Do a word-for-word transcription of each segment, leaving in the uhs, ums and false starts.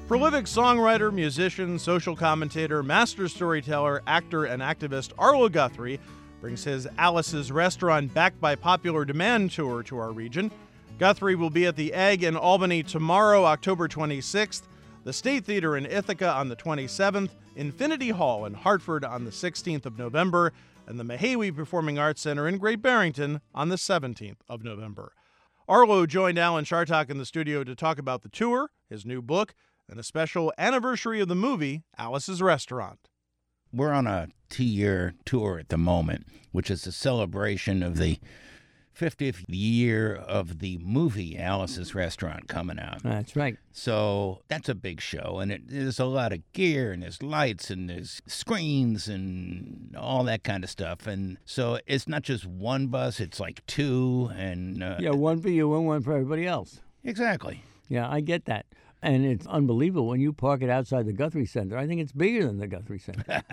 Prolific songwriter, musician, social commentator, master storyteller, actor, and activist Arlo Guthrie brings his Alice's Restaurant Back by Popular Demand tour to our region. Guthrie will be at the Egg in Albany tomorrow, October twenty-sixth, the State Theater in Ithaca on the twenty-seventh, Infinity Hall in Hartford on the sixteenth of November, and the Mahawi Performing Arts Center in Great Barrington on the seventeenth of November. Arlo joined Alan Chartock in the studio to talk about the tour, his new book, and a special anniversary of the movie, Alice's Restaurant. We're on a two-year tour at the moment, which is a celebration of the fiftieth year of the movie Alice's Restaurant coming out. That's right. So that's a big show, and it, there's a lot of gear, and there's lights, and there's screens, and all that kind of stuff. And so it's not just one bus, it's like two. and uh, Yeah, one for you and one for everybody else. Exactly. Yeah, I get that. And it's unbelievable when you park it outside the Guthrie Center. I think it's bigger than the Guthrie Center.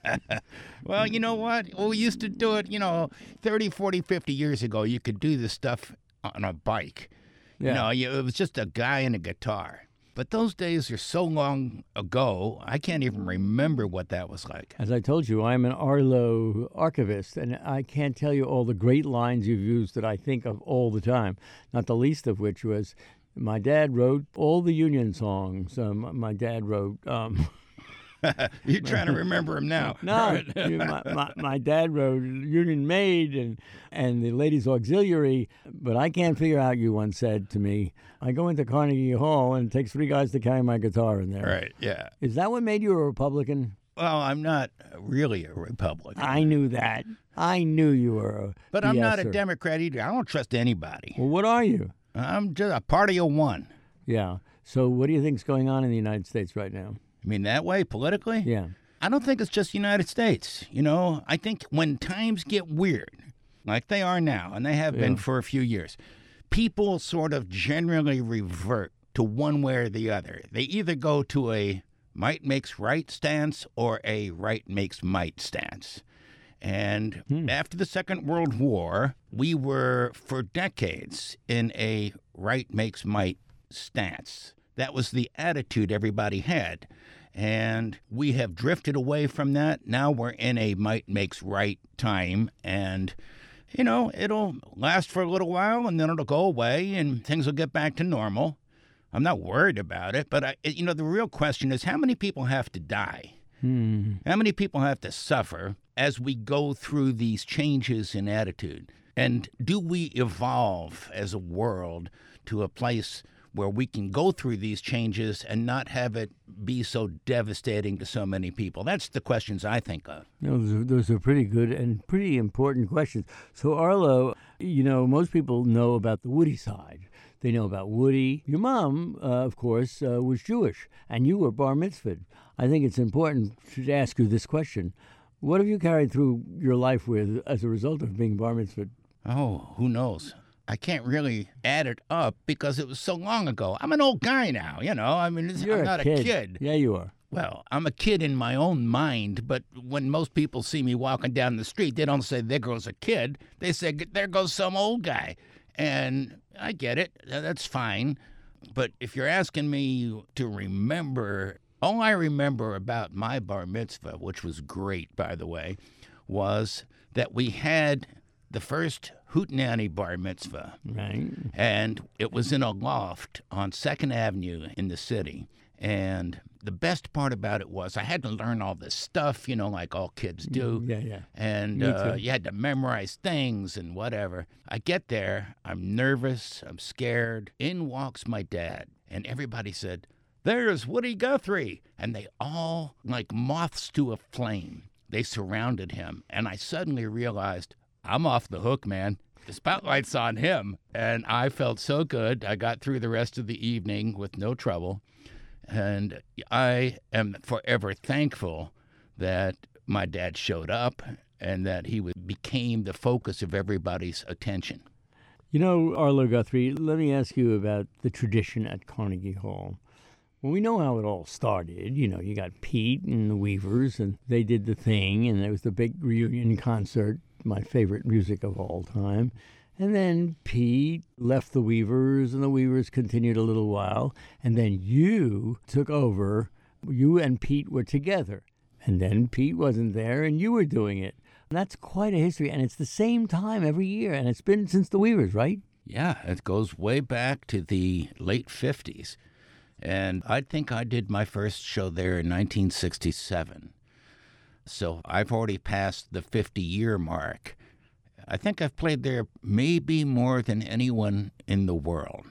Well, you know what? Well, we used to do it, you know, thirty, forty, fifty years ago. You could do this stuff on a bike. Yeah. You know, you, it was just a guy and a guitar. But those days are so long ago, I can't even remember what that was like. As I told you, I'm an Arlo archivist, and I can't tell you all the great lines you've used that I think of all the time, not the least of which was, my dad wrote all the Union songs. Um, my dad wrote... Um, You're trying to remember them now. No, my, my, my dad wrote Union Maid and, and the Ladies Auxiliary, but I can't figure out, you once said to me, I go into Carnegie Hall and it takes three guys to carry my guitar in there. Right, yeah. Is that what made you a Republican? Well, I'm not really a Republican. I knew that. I knew you were a But I'm not a BSer. Democrat either. I don't trust anybody. Well, what are you? I'm just a party of one. Yeah. So what do you think's going on in the United States right now? I mean, that way, politically? Yeah. I don't think it's just the United States. You know, I think when times get weird, like they are now, and they have Yeah. been for a few years, people sort of generally revert to one way or the other. They either go to a might makes right stance or a right makes might stance. And Hmm. after the Second World War, we were, for decades, in a right makes might stance. That was the attitude everybody had. And we have drifted away from that. Now we're in a might makes right time. And, you know, it'll last for a little while, and then it'll go away, and things will get back to normal. I'm not worried about it. But, I, you know, the real question is, how many people have to die? Hmm. How many people have to suffer as we go through these changes in attitude? And do we evolve as a world to a place where we can go through these changes and not have it be so devastating to so many people? That's the questions I think of. You know, those are, those are pretty good and pretty important questions. So, Arlo, you know, most people know about the Woody side. They know about Woody. Your mom, uh, of course, uh, was Jewish, and you were bar mitzvahed. I think it's important to ask you this question. What have you carried through your life with as a result of being bar mitzvahed? Oh, who knows? I can't really add it up because it was so long ago. I'm an old guy now, you know. I mean, it's, You're I'm a not kid. a kid. Yeah, you are. Well, I'm a kid in my own mind, but when most people see me walking down the street, they don't say, there goes a kid. They say, there goes some old guy. And I get it. That's fine. But if you're asking me to remember, all I remember about my bar mitzvah, which was great, by the way, was that we had the first hootenanny bar mitzvah. Right. And it was in a loft on Second Avenue in the city. And the best part about it was I had to learn all this stuff, you know, like all kids do. Yeah, yeah. And Me uh, too. you had to memorize things and whatever. I get there, I'm nervous, I'm scared. In walks my dad, and everybody said, there's Woody Guthrie. And they all, like moths to a flame, they surrounded him. And I suddenly realized, I'm off the hook, man. The spotlight's on him. And I felt so good. I got through the rest of the evening with no trouble. And I am forever thankful that my dad showed up and that he became the focus of everybody's attention. You know, Arlo Guthrie, let me ask you about the tradition at Carnegie Hall. Well, we know how it all started. You know, you got Pete and the Weavers, and they did the thing, and there was the big reunion concert, my favorite music of all time. And then Pete left the Weavers, and the Weavers continued a little while. And then you took over. You and Pete were together. And then Pete wasn't there, and you were doing it. And that's quite a history. And it's the same time every year. And it's been since the Weavers, right? Yeah, it goes way back to the late fifties. And I think I did my first show there in nineteen sixty-seven. So I've already passed the fifty-year mark. I think I've played there maybe more than anyone in the world.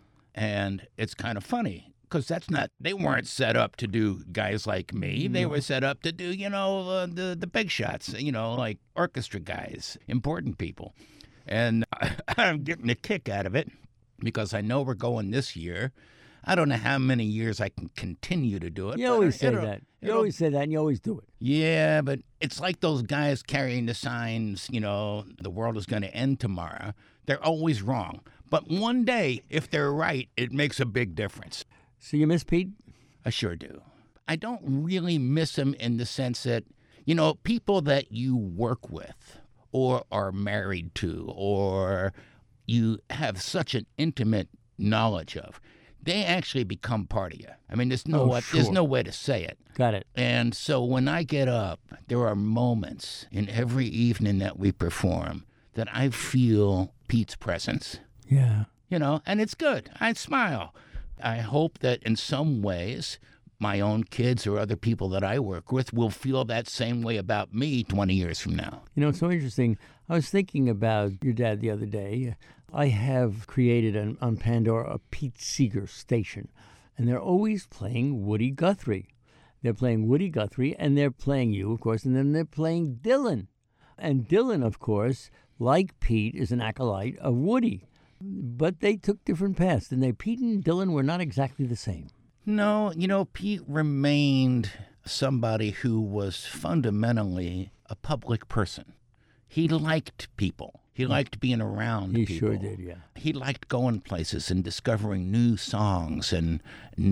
And it's kind of funny, because that's not, they weren't set up to do guys like me. They were set up to do, you know, uh, the, the big shots, you know, like orchestra guys, important people. And I, I'm getting a kick out of it because I know we're going this year. I don't know how many years I can continue to do it. You always say it'll- that. You it'll- always say that, and you always do it. Yeah, but it's like those guys carrying the signs, you know, the world is going to end tomorrow. They're always wrong. But one day, if they're right, it makes a big difference. So you miss Pete? I sure do. I don't really miss him in the sense that, you know, people that you work with or are married to or you have such an intimate knowledge of, they actually become part of you. I mean, there's no Oh, way, there's sure. no way to say it. Got it. And so when I get up, there are moments in every evening that we perform that I feel Pete's presence, Yeah. you know, and it's good. I smile. I hope that in some ways, my own kids or other people that I work with will feel that same way about me twenty years from now. You know, it's so interesting. I was thinking about your dad the other day. I have created an, on Pandora a Pete Seeger station, and they're always playing Woody Guthrie. They're playing Woody Guthrie, and they're playing you, of course, and then they're playing Dylan. And Dylan, of course, like Pete, is an acolyte of Woody. But they took different paths, and they Pete and Dylan were not exactly the same. No, you know, Pete remained somebody who was fundamentally a public person. He liked people. He liked being around He people. sure did, yeah. He liked going places and discovering new songs and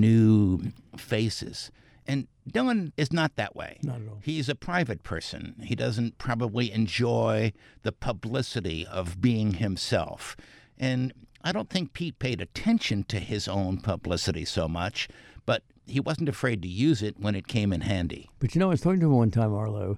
new faces. And Dylan is not that way. Not at all. He's a private person. He doesn't probably enjoy the publicity of being himself. And I don't think Pete paid attention to his own publicity so much, but he wasn't afraid to use it when it came in handy. But you know, I was talking to him one time, Arlo,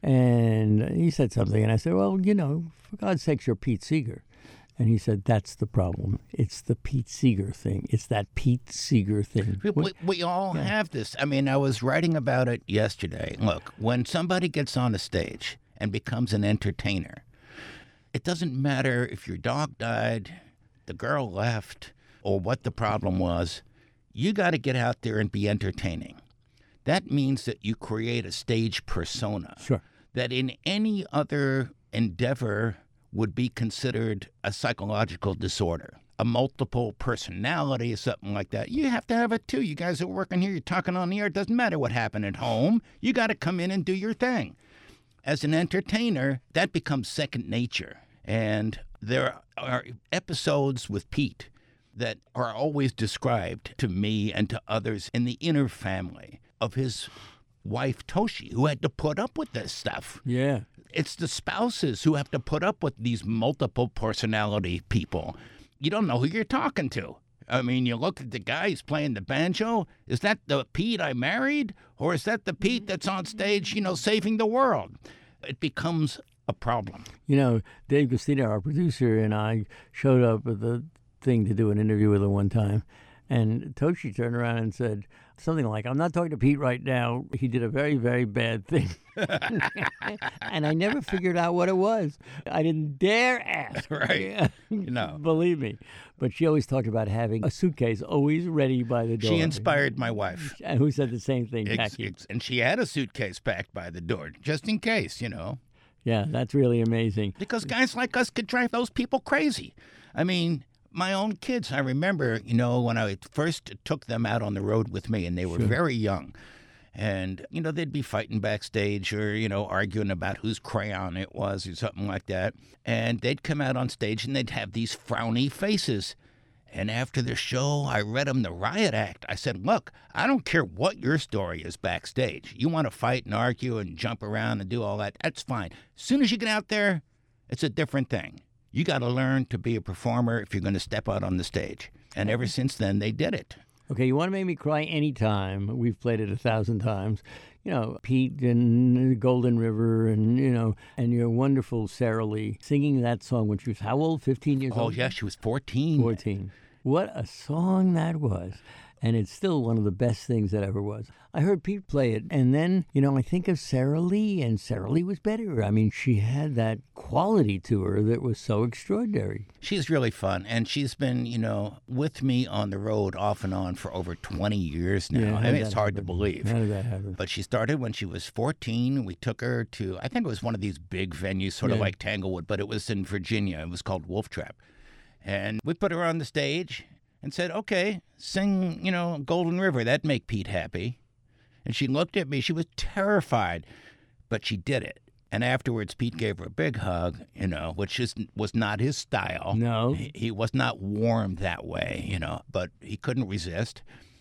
and he said something, and I said, well, you know, for God's sakes, you're Pete Seeger. And he said, that's the problem. It's the Pete Seeger thing. It's that Pete Seeger thing. We, we, we all have this. I mean, I was writing about it yesterday. Look, when somebody gets on a stage and becomes an entertainer, it doesn't matter if your dog died, the girl left, or what the problem was. You got to get out there and be entertaining. That means that you create a stage persona Sure. that in any other endeavor would be considered a psychological disorder, a multiple personality, something like that. You have to have it too. You guys are working here, you're talking on the air. It doesn't matter what happened at home. You got to come in and do your thing. As an entertainer, that becomes second nature. And there are episodes with Pete that are always described to me and to others in the inner family of his wife, Toshi, who had to put up with this stuff. Yeah. It's the spouses who have to put up with these multiple personality people. You don't know who you're talking to. I mean, you look at the guy who's playing the banjo. Is that the Pete I married? Or is that the Pete that's on stage, you know, saving the world? It becomes a problem. You know, Dave Gustina, our producer, and I showed up at the thing to do an interview with him one time. And Toshi turned around and said something like, I'm not talking to Pete right now. He did a very, very bad thing. And I never figured out what it was. I didn't dare ask. Right. You know. Believe me. But she always talked about having a suitcase always ready by the door. She inspired my wife. And who said the same thing, Ex- Jackie? ex- and she had a suitcase packed by the door, just in case, you know. Yeah, that's really amazing. Because guys like us could drive those people crazy. I mean, my own kids, I remember, you know, when I first took them out on the road with me, and they were Sure. very young. And, you know, they'd be fighting backstage or, you know, arguing about whose crayon it was or something like that. And they'd come out on stage and they'd have these frowny faces. And after the show, I read them the riot act. I said, look, I don't care what your story is backstage. You want to fight and argue and jump around and do all that, that's fine. As soon as you get out there, it's a different thing. you got to learn to be a performer if you're going to step out on the stage. And ever since then, they did it. Okay, you want to make me cry anytime. We've played it a thousand times. You know, Pete and Golden River and, you know, and your wonderful Sarah Lee singing that song when she was how old? fifteen years Oh, old? yeah, she was fourteen. fourteen. What a song that was. And it's still one of the best things that ever was. I heard Pete play it, and then, you know, I think of Sarah Lee, and Sarah Lee was better. I mean, she had that quality to her that was so extraordinary. She's really fun, and she's been, you know, with me on the road off and on for over twenty years now. Yeah, how I did mean, it's that hard to happen? believe. How did that happen? But she started when she was fourteen. We took her to, I think it was one of these big venues, sort of Yeah. like Tanglewood, but it was in Virginia. It was called Wolf Trap. And we put her on the stage and said, okay, sing, you know, Golden River. That'd make Pete happy. And she looked at me. She was terrified, but she did it. And afterwards, Pete gave her a big hug, you know, which is, was not his style. No. He, he was not warm that way, you know, but he couldn't resist.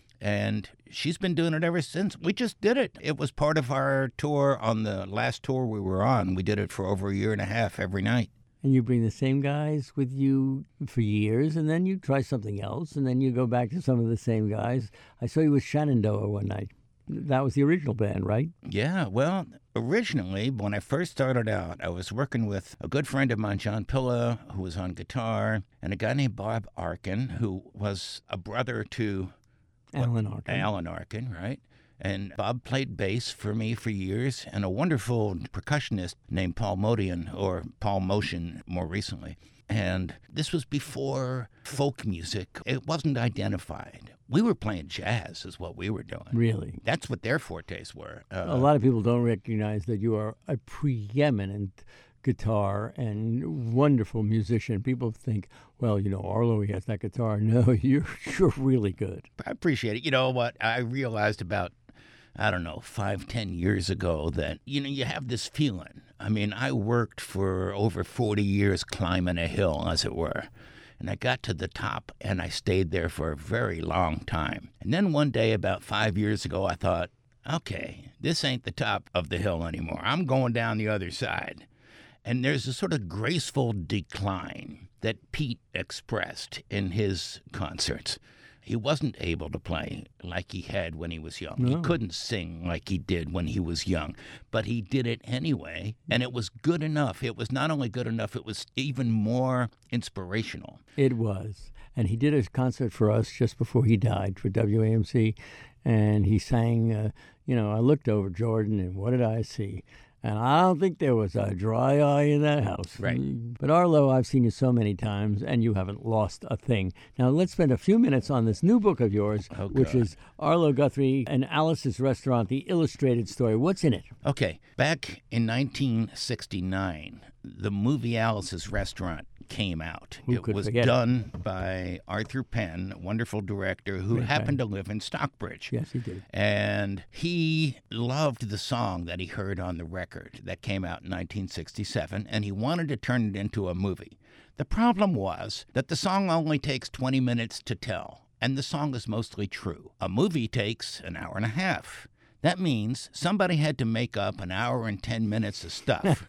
And she's been doing it ever since. We just did it. It was part of our tour on the last tour we were on. We did it for over a year and a half every night. And you bring the same guys with you for years, and then you try something else, and then you go back to some of the same guys. I saw you with Shenandoah one night. That was the original band, right? Yeah, well, originally, when I first started out, I was working with a good friend of mine, John Pilla, who was on guitar, and a guy named Bob Arkin, who was a brother to Alan Arkin. Alan Arkin, right? And Bob played bass for me for years, and a wonderful percussionist named Paul Modian, or Paul Motion more recently. And this was before folk music. It wasn't identified. We were playing jazz is what we were doing. Really? That's what their fortes were. Uh, A lot of people don't recognize that you are a preeminent guitar and wonderful musician. People think, well, you know, Arlo, he has that guitar. No, you're, you're really good. I appreciate it. You know what? I realized about, I don't know, five, ten years ago that, you know, you have this feeling. I mean, I worked for over forty years climbing a hill, as it were. And I got to the top, and I stayed there for a very long time. And then one day, about five years ago, I thought, okay, this ain't the top of the hill anymore. I'm going down the other side. And there's a sort of graceful decline that Pete expressed in his concerts. He wasn't able to play like he had when he was young. No. He couldn't sing like he did when he was young, but he did it anyway, and it was good enough. It was not only good enough, it was even more inspirational. It was. And he did a concert for us just before he died for W A M C. And he sang, uh, you know, I looked over Jordan, and what did I see? And I don't think there was a dry eye in that house. Right. But Arlo, I've seen you so many times, and you haven't lost a thing. Now, let's spend a few minutes on this new book of yours, Oh, which God. is Arlo Guthrie and Alice's Restaurant, the illustrated story. What's in it? Okay, back in nineteen sixty-nine, the movie Alice's Restaurant came out. Who it could was forget it? done by Arthur Penn, a wonderful director who Great happened guy. to live in Stockbridge. Yes, he did. And he loved the song that he heard on the record that came out in nineteen sixty-seven, and he wanted to turn it into a movie. The problem was that the song only takes twenty minutes to tell, and the song is mostly true. A movie takes an hour and a half. That means somebody had to make up an hour and ten minutes of stuff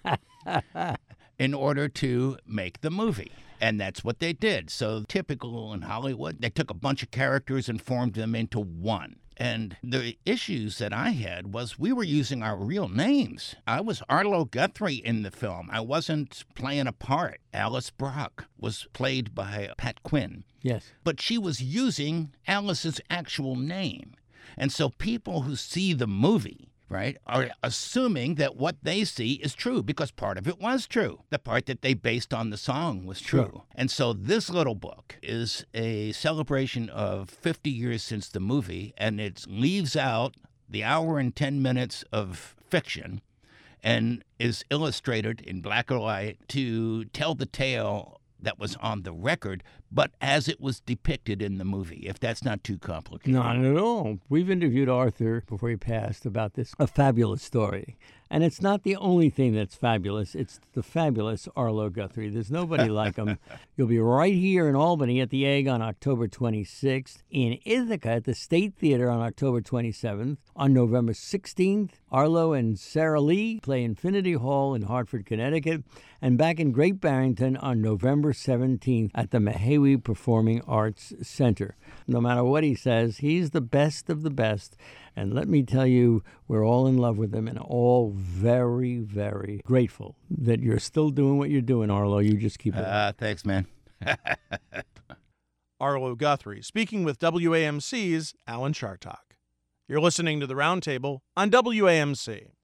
in order to make the movie. And that's what they did. So typical in Hollywood, they took a bunch of characters and formed them into one. And the issues that I had was we were using our real names. I was Arlo Guthrie in the film. I wasn't playing a part. Alice Brock was played by Pat Quinn. Yes. But she was using Alice's actual name. And so people who see the movie, right, are assuming that what they see is true because part of it was true. The part that they based on the song was true. Sure. And so this little book is a celebration of fifty years since the movie, and it leaves out the hour and ten minutes of fiction and is illustrated in black and white to tell the tale that was on the record, but as it was depicted in the movie, if that's not too complicated. Not at all. We've interviewed Arthur before he passed about this, a fabulous story. And it's not the only thing that's fabulous. It's the fabulous Arlo Guthrie. There's nobody like him. You'll be right here in Albany at the Egg on October twenty-sixth, in Ithaca at the State Theater on October twenty-seventh. On November sixteenth, Arlo and Sarah Lee play Infinity Hall in Hartford, Connecticut, and back in Great Barrington on November seventeenth at the Mahawi Performing Arts Center. No matter what he says, he's the best of the best. And let me tell you, we're all in love with him and all very, very grateful that you're still doing what you're doing, Arlo. You just keep it up. Uh, thanks, man. Arlo Guthrie, speaking with W A M C's Alan Chartock. You're listening to The Roundtable on W A M C.